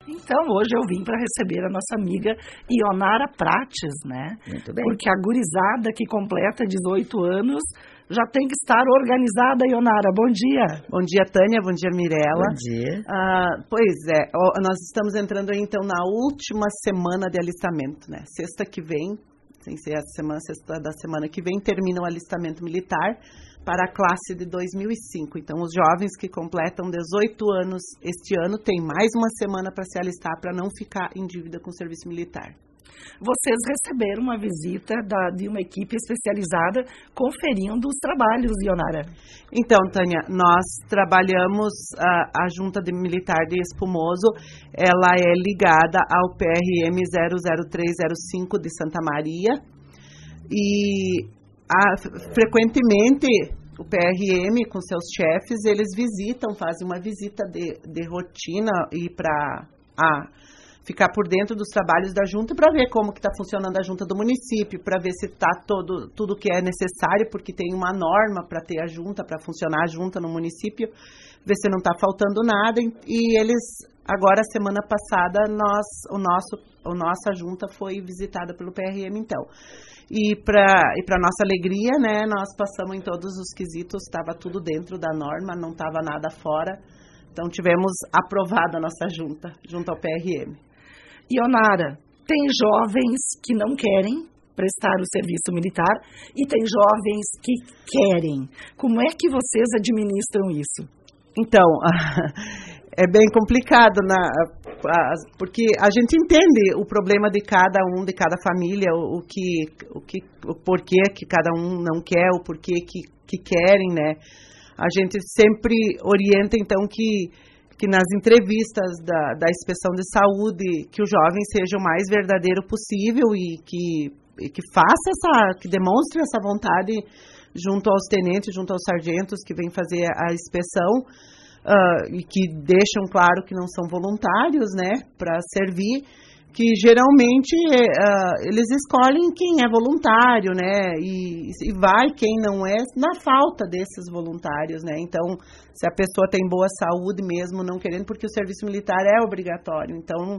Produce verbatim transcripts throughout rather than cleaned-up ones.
Então, hoje eu vim para receber a nossa amiga Ionara Prates, né? Muito bem. Porque a gurizada que completa dezoito anos já tem que estar organizada, Ionara. Bom dia. Bom dia, Tânia. Bom dia, Mirella. Bom dia. Ah, pois é, nós estamos entrando aí, então, na última semana de alistamento, né? Sexta que vem, sem ser a semana, sexta da semana que vem, termina o alistamento militar para a classe de dois mil e cinco. Então, os jovens que completam dezoito anos este ano têm mais uma semana para se alistar, para não ficar em dívida com o serviço militar. Vocês receberam uma visita da, de uma equipe especializada conferindo os trabalhos, Ionara. Então, Tânia, nós trabalhamos a, a Junta de Militar de Espumoso, ela é ligada ao P R M zero zero três zero cinco de Santa Maria e a, frequentemente o P R M com seus chefes, eles visitam, fazem uma visita de, de rotina e para ficar por dentro dos trabalhos da junta para ver como que está funcionando a junta do município, para ver se está todo tudo que é necessário, porque tem uma norma para ter a junta, para funcionar a junta no município, ver se não está faltando nada. E eles, agora, semana passada, nós, o nosso, a nossa junta foi visitada pelo P R M, então. E para e para nossa alegria, né, nós passamos em todos os quesitos, estava tudo dentro da norma, não estava nada fora. Então, tivemos aprovada a nossa junta, junto ao P R M. Ionara, tem jovens que não querem prestar o serviço militar e tem jovens que querem. Como é que vocês administram isso? Então, é bem complicado, na, porque a gente entende o problema de cada um, de cada família, o, o, que, o, que, o porquê que cada um não quer, o porquê que, que querem, né? A gente sempre orienta, então, que que nas entrevistas da, da inspeção de saúde, que o jovem seja o mais verdadeiro possível e que, e que faça essa, que demonstre essa vontade junto aos tenentes, junto aos sargentos que vêm fazer a inspeção, uh, e que deixam claro que não são voluntários, né, para servir, que geralmente uh, eles escolhem quem é voluntário, né, e, e vai quem não é, na falta desses voluntários, né. Então, se a pessoa tem boa saúde mesmo, não querendo, porque o serviço militar é obrigatório, então,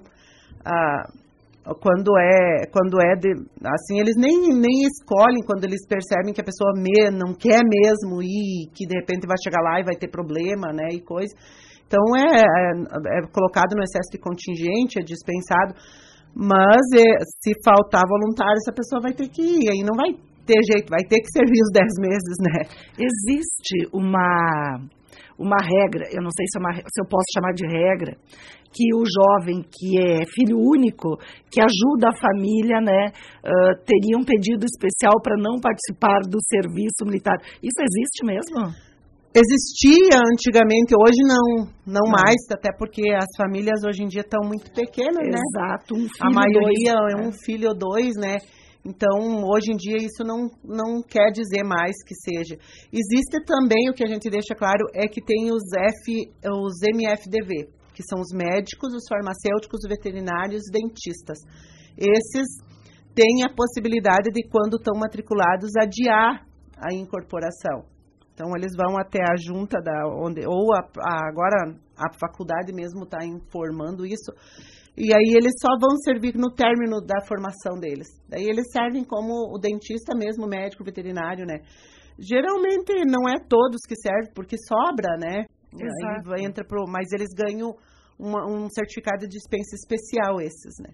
uh, quando é, quando é de, assim, eles nem, nem escolhem quando eles percebem que a pessoa me, não quer mesmo ir, que de repente vai chegar lá e vai ter problema, né, e coisa. Então, é, é, é colocado no excesso de contingente, é dispensado, mas é, se faltar voluntário, essa pessoa vai ter que ir, aí não vai ter jeito, vai ter que servir os dez meses, né? Existe uma, uma regra, eu não sei se, é uma, se eu posso chamar de regra, que o jovem que é filho único, que ajuda a família, né, uh, teria um pedido especial para não participar do serviço militar. Isso existe mesmo? Existia antigamente, hoje não, não, não mais, até porque as famílias hoje em dia estão muito pequenas, né? Exato, um filho, a maioria dois, é um filho ou dois, né? Então, hoje em dia, isso não, não quer dizer mais que seja. Existe também, o que a gente deixa claro, é que tem os, F, os M F D V, que são os médicos, os farmacêuticos, os veterinários, os dentistas. Esses têm a possibilidade de, quando estão matriculados, adiar a incorporação. Então, eles vão até a junta, da, onde, ou a, a, agora a faculdade mesmo está informando isso, e aí eles só vão servir no término da formação deles. Daí eles servem como o dentista mesmo, médico, veterinário, né? Geralmente não é todos que servem, porque sobra, né? Exato. Aí entra pro, mas eles ganham uma, um certificado de dispensa especial, esses, né?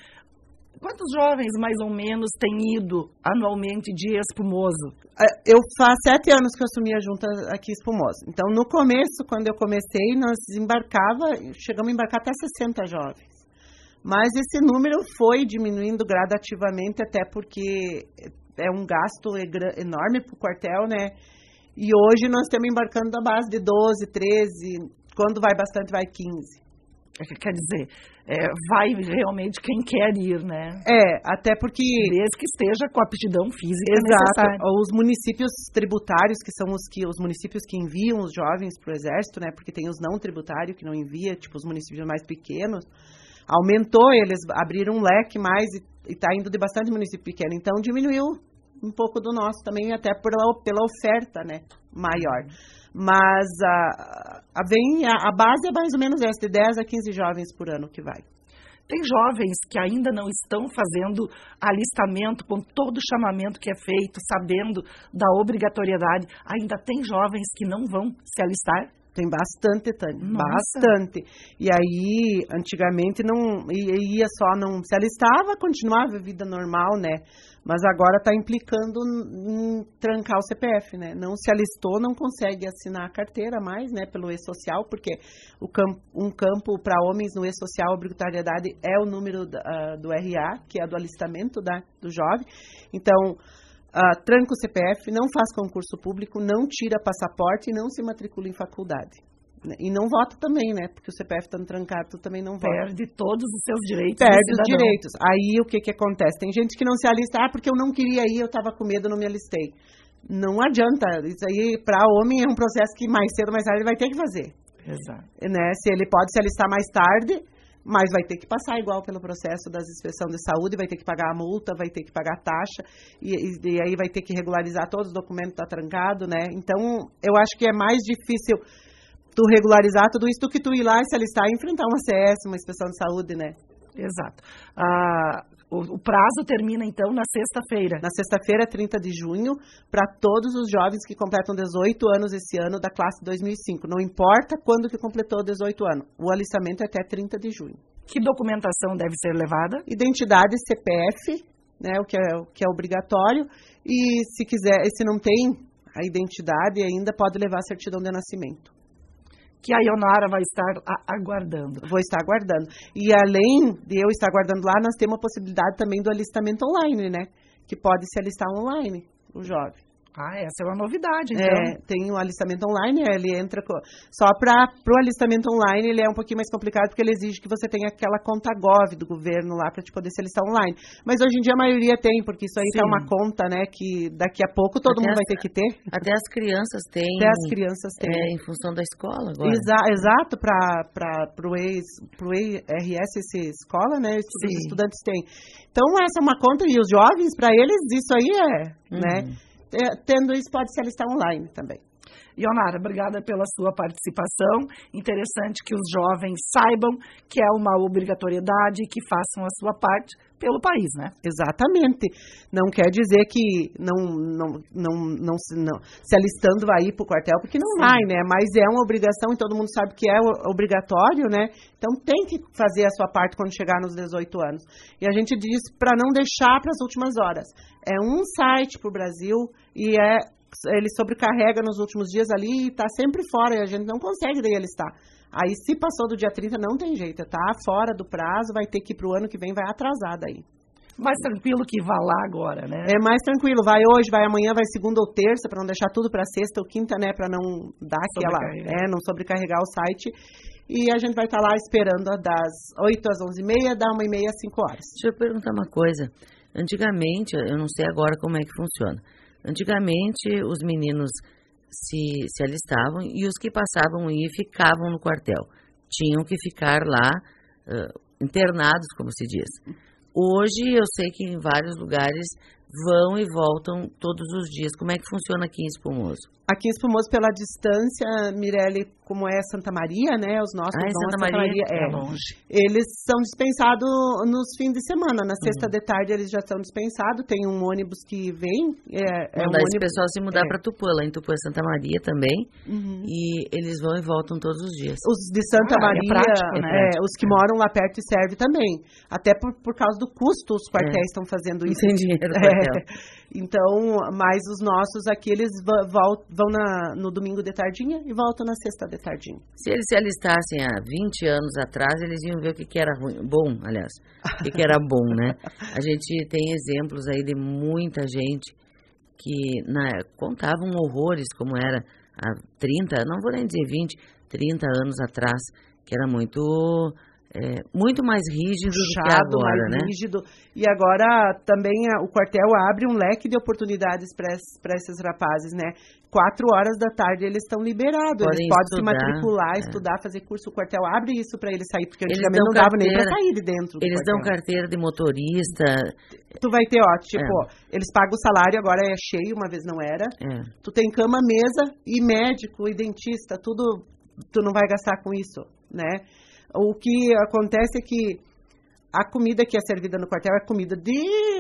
Quantos jovens, mais ou menos, têm ido anualmente de Espumoso? Eu faz sete anos que eu assumi a junta aqui em Espumoso. Então, no começo, quando eu comecei, nós embarcava, chegamos a embarcar até sessenta jovens. Mas esse número foi diminuindo gradativamente, até porque é um gasto enorme para o quartel, né? E hoje nós estamos embarcando da base de doze, treze, quando vai bastante, vai quinze. Quer dizer, é, vai realmente quem quer ir, né? É, até porque... Desde que esteja com a aptidão física exato, necessária. Os municípios tributários, que são os, que, os municípios que enviam os jovens para o Exército, né? Porque tem os não tributários que não envia, tipo os municípios mais pequenos. Aumentou, eles abriram um leque mais e está indo de bastante município pequeno. Então, diminuiu um pouco do nosso também, até pela, pela oferta, né, maior. Mas a, a, vem, a, a base é mais ou menos essa, de dez a quinze jovens por ano que vai. Tem jovens que ainda não estão fazendo alistamento com todo o chamamento que é feito, sabendo da obrigatoriedade. Ainda tem jovens que não vão se alistar? Tem bastante, Tânia, bastante. E aí, antigamente, não ia só, não se alistava, continuava a vida normal, né? Mas agora está implicando em trancar o C P F, né? Não se alistou, não consegue assinar a carteira mais, né? Pelo E-Social, porque o campo, um campo para homens no E-Social, a obrigatoriedade é o número da, uh, do R A, que é do alistamento da, do jovem. Então, uh, tranca o C P F, não faz concurso público, não tira passaporte e não se matricula em faculdade. E não vota também, né? Porque o C P F estando trancado, tu também não vota. Perde todos os seus direitos. Perde os direitos. Aí o que que acontece? Tem gente que não se alista, ah, porque eu não queria ir, eu estava com medo, não me alistei. Não adianta. Isso aí, para homem, é um processo que mais cedo ou mais tarde ele vai ter que fazer. Exato. Né? Se ele pode se alistar mais tarde, mas vai ter que passar igual pelo processo das inspeção de saúde, vai ter que pagar a multa, vai ter que pagar a taxa, e, e, e aí vai ter que regularizar todos os documentos, tá trancado, né? Então, eu acho que é mais difícil tu regularizar tudo isso do que tu ir lá e se alistar e enfrentar uma C S, uma inspeção de saúde, né? Exato. Ah, o, o prazo termina, então, na sexta-feira. Na sexta-feira, trinta de junho, para todos os jovens que completam dezoito anos esse ano da classe dois mil e cinco. Não importa quando que completou dezoito anos. O alistamento é até trinta de junho. Que documentação deve ser levada? Identidade, C P F, né, o que é, o que é obrigatório. E se quiser, se não tem a identidade ainda, pode levar a certidão de nascimento. Que a Ionara vai estar aguardando. Vou estar aguardando. E além de eu estar aguardando lá, nós temos a possibilidade também do alistamento online, né? Que pode se alistar online, o jovem. Ah, essa é uma novidade, então. É, tem o alistamento online, ele entra... Co... Só para o alistamento online, ele é um pouquinho mais complicado, porque ele exige que você tenha aquela conta Gov do governo lá para te poder se alistar online. Mas hoje em dia a maioria tem, porque isso aí tá uma conta, né, que daqui a pouco todo até mundo as, vai ter que ter. Até as crianças têm. Até as crianças têm. É, em função da escola agora. Exa exato, para o R S essa escola, né, os Sim. estudantes têm. Então, essa é uma conta, e os jovens, para eles, isso aí é, uhum. né... Tendo isso, pode se alistar online também. Ionara, obrigada pela sua participação. Interessante que os jovens saibam que é uma obrigatoriedade e que façam a sua parte pelo país, né? Exatamente. Não quer dizer que não, não, não, não, não se alistando vai ir para o quartel, porque não Sim. vai, né? Mas é uma obrigação e todo mundo sabe que é obrigatório, né? Então tem que fazer a sua parte quando chegar nos dezoito anos. E a gente diz para não deixar para as últimas horas. É um site para o Brasil e é... ele sobrecarrega nos últimos dias ali e está sempre fora, e a gente não consegue daí alistar. Aí, se passou do dia trinta, não tem jeito, tá fora do prazo, vai ter que ir para o ano que vem, vai atrasar daí. Mais tranquilo que vá lá agora, né? É mais tranquilo, vai hoje, vai amanhã, vai segunda ou terça, para não deixar tudo para sexta ou quinta, né, para não dar aquela, é, não sobrecarregar o site. E a gente vai estar tá lá esperando das oito às onze e meia, da uma e meia às cinco horas. Deixa eu perguntar uma coisa. Antigamente, eu não sei agora como é que funciona. Antigamente, os meninos se, se alistavam e os que passavam e ficavam no quartel. Tinham que ficar lá, uh, internados, como se diz. Hoje, eu sei que em vários lugares vão e voltam todos os dias. Como é que funciona aqui em Espumoso? Aqui em Espumoso, pela distância, Mirelle, como é Santa Maria, né? Os nossos ah, Santa, Santa Maria, Maria é, é longe. Eles são dispensados nos fins de semana. Na sexta uhum. de tarde eles já são dispensados. Tem um ônibus que vem. É, é um esse ônibus, pessoal se mudar é. para Tupã, lá em Tupã, Santa Maria também. Uhum. E eles vão e voltam todos os dias. Os de Santa ah, Maria, é prático, né? é, os que moram lá perto e servem também. Até por, por causa do custo, os quartéis estão é. fazendo isso. Não tem dinheiro no quartel. É. Então, mas os nossos aqui, eles vão, vão na, no domingo de tardinha e voltam na sexta de tardinha. Se eles se alistassem há vinte anos atrás, eles iam ver o que, que era ruim, bom, aliás, o que, que era bom, né? A gente tem exemplos aí de muita gente que na, contavam horrores como era há trinta, não vou nem dizer vinte, trinta anos atrás, que era muito... é, muito mais rígido puxado, do que agora, mais né? rígido. E agora também a, o quartel abre um leque de oportunidades para esses rapazes, né? Quatro horas da tarde eles estão liberados, Podem eles podem se estudar, matricular, é. estudar, fazer curso. O quartel abre isso para eles sair, porque Eles antigamente dão não dava nem para carteira, sair de dentro do Eles quartel. dão carteira de motorista. Tu vai ter, ó, tipo, É. eles pagam o salário, agora é cheio, uma vez não era. É. Tu tem cama, mesa e médico e dentista, tudo, tu não vai gastar com isso, né? O que acontece é que a comida que é servida no quartel é comida de...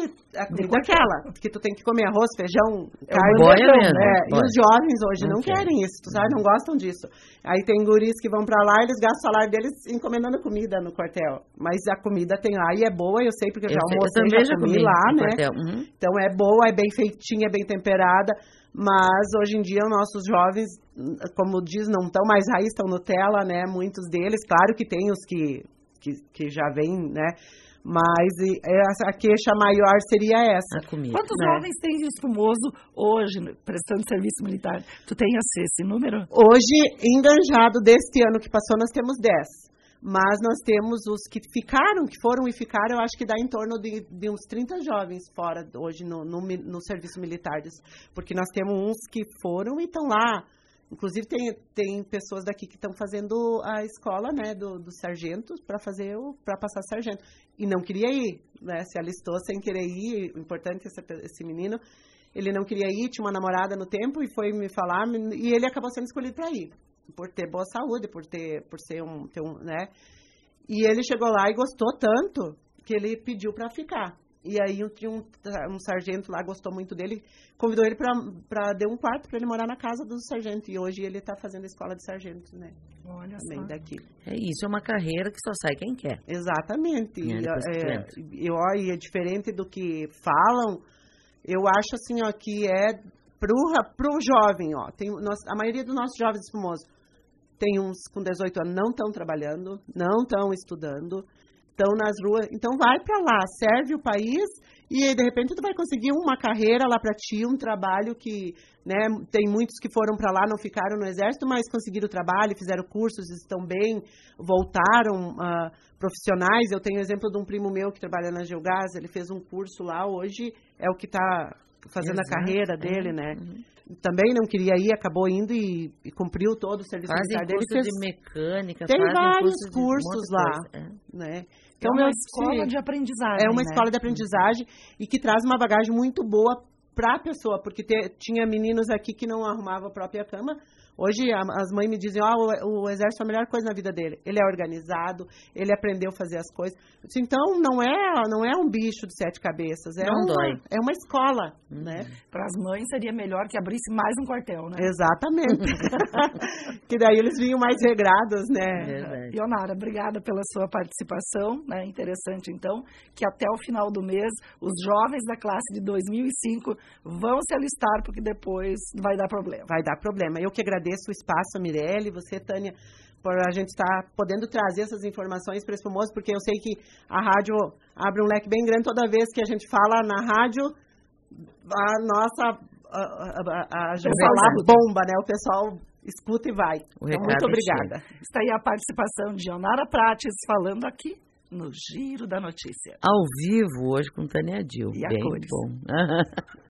a comida aquela, que tu tem que comer arroz, feijão, É carne. boia mesmo, É, e boia. os jovens hoje Não não, querem. querem isso, tu sabe? Não gostam disso. Aí tem guris que vão pra lá, eles gastam o salário deles encomendando comida no quartel. Mas a comida tem lá e é boa, eu sei, porque eu já Eu, eu almocei, também já já comi comi lá, no né? quartel. Uhum. Então é boa, é bem feitinha, é bem temperada, mas hoje em dia os nossos jovens, como diz, não estão mais raiz, estão Nutella, né? Muitos deles, claro que tem os que, que, que já vêm, né? Mas essa, a queixa maior seria essa. A comida. Quantos né? jovens têm de espumoso hoje prestando serviço militar? Tu tem esse, esse número? Hoje, enganjado deste ano que passou, nós temos dez. Mas nós temos os que ficaram, que foram e ficaram, eu acho que dá em torno de, de uns trinta jovens fora hoje no, no, no serviço militar. Porque nós temos uns que foram e estão lá. Inclusive, tem, tem pessoas daqui que estão fazendo a escola, né, do, do sargento para fazer o para passar sargento. E não queria ir, né? Se alistou sem querer ir. Importante esse, esse menino. Ele não queria ir, tinha uma namorada no tempo e foi me falar. E ele acabou sendo escolhido para ir. Por ter boa saúde, por ter, por ser um, ter um, né? E ele chegou lá e gostou tanto que ele pediu para ficar. E aí tinha um, um sargento lá, gostou muito dele, convidou ele para dar um quarto para ele morar na casa do sargento. E hoje ele está fazendo a escola de sargento, né? Olha também só. daqui. É isso, é uma carreira que só sai quem quer. Exatamente. É, E, depois que é, entra. e, ó, e é diferente do que falam. Eu acho assim, ó, que é pro, pro jovem, ó. Tem, nós, a maioria dos nossos jovens espumosos tem uns com dezoito anos, não estão trabalhando, não estão estudando, estão nas ruas. Então vai para lá, serve o país e aí, de repente tu vai conseguir uma carreira lá para ti, um trabalho que, né, tem muitos que foram para lá, não ficaram no exército, mas conseguiram trabalho, fizeram cursos, estão bem, voltaram uh, profissionais. Eu tenho o exemplo de um primo meu que trabalha na Geogás, ele fez um curso lá, hoje é o que está fazendo Exato, a carreira é. né? né? Uhum. Também não queria ir, acabou indo e, e cumpriu todo o serviço Fazem militar dele. curso Fez, de mecânica, tem fazem vários curso de cursos um monte lá, de coisa, é. né? Então, é uma eu escola disse, de aprendizagem, é uma né? escola de aprendizagem e que traz uma bagagem muito boa para a pessoa, porque te, tinha meninos aqui que não arrumavam a própria cama. Hoje a, as mães me dizem, ó, oh, o, o exército é a melhor coisa na vida dele. Ele é organizado, ele aprendeu a fazer as coisas. Disse, então não é, não é um bicho de sete cabeças, é, Não uma, dói. é uma escola, Uhum. né? Para as mães seria melhor que abrisse mais um quartel, né? Exatamente. Que daí eles vinham mais regrados, né? Verdade. Ionara, obrigada pela sua participação, né? Interessante, então, que até o final do mês os jovens da classe de dois mil e cinco vão se alistar, porque depois vai dar problema. Vai dar problema. Eu que agradeço o espaço, a Mirelle, você, Tânia, por a gente estar podendo trazer essas informações para esse famoso, porque eu sei que a rádio abre um leque bem grande toda vez que a gente fala na rádio, a nossa a, a, a, a gente falar bomba, né? O pessoal escuta e vai. Então, muito obrigada. Está aí a participação de Ionara Prates falando aqui no Giro da Notícia. Ao vivo hoje com Tânia Dil. E a bem cores. bom.